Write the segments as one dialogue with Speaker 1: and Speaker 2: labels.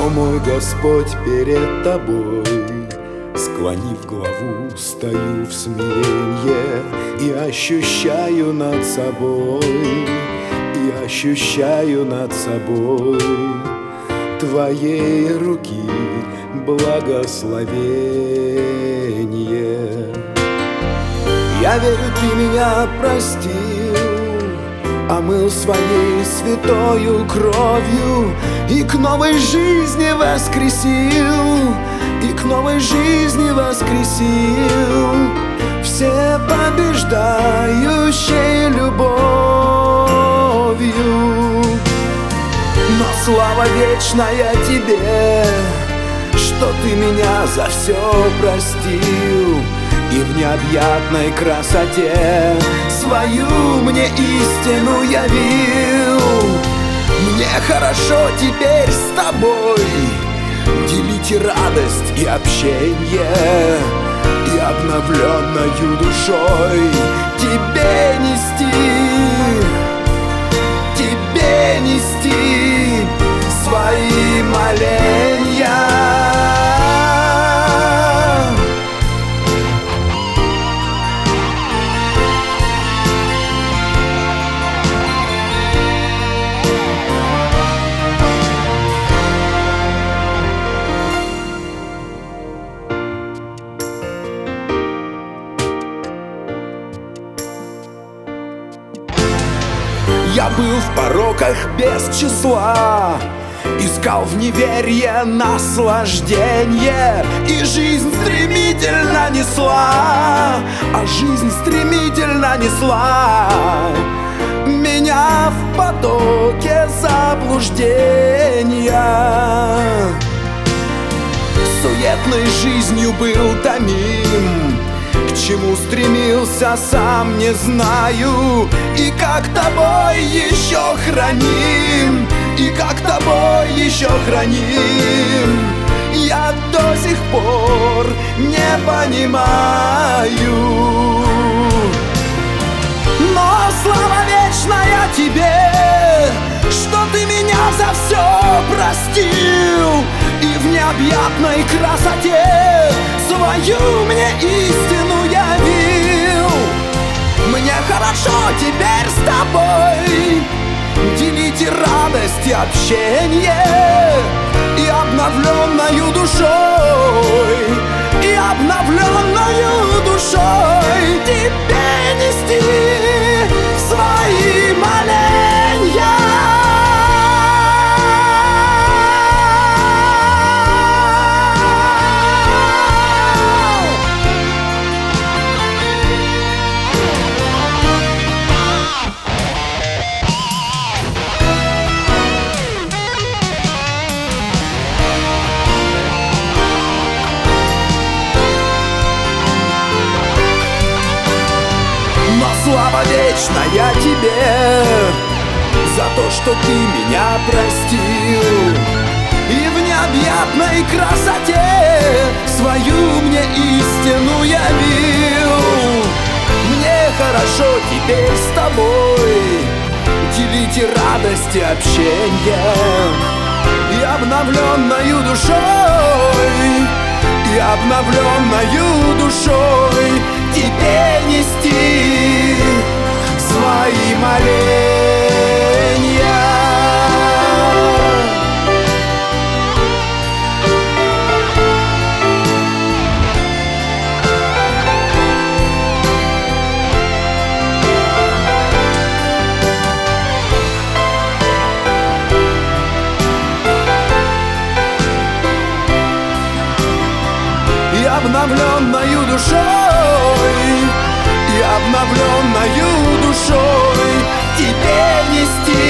Speaker 1: О мой Господь, перед Тобой, склонив главу, стою в смиренье и ощущаю над собой, Твоей руки благословение. Я верю, Ты меня простил, омыл своей святою кровью и к новой жизни воскресил, все побеждающей любовью. Но слава вечная Тебе, что Ты меня за все простил и в необъятной красоте свою мне истину явил. Мне хорошо теперь с Тобой делить и радость, и общение, и обновленною душой Тебе нести свои моления. Я был в пороках без числа, искал в неверие наслаждение, и жизнь стремительно несла, меня в потоке заблуждения. Суетной жизнью был томим, к чему стремился, сам не знаю, и как тобой еще храним, я до сих пор не понимаю. Но слава вечная Тебе, что Ты меня за все простил и в необъятной красоте свою мне истину явил. Мне хорошо теперь с Тобой делить и радость, и общение, и обновленною душой, Тебе нести свои моления. Слава вечная Тебе за то, что Ты меня простил и в необъятной красоте свою мне истину явил. Мне хорошо теперь с Тобой делить и радость, и общение, и обновленною душой Тебе нести свои моления. И обновленною душой Тебе нести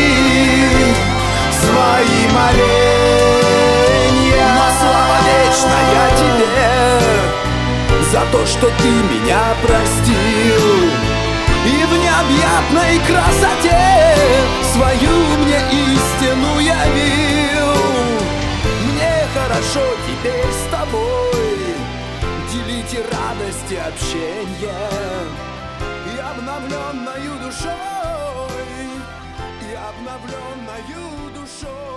Speaker 1: свои моления. Но слава вечная Тебе за то, что Ты меня простил и в необъятной красоте свою мне истину явил. Мне хорошо теперь с Тобой делить и радость, и общение, и обновленною душой.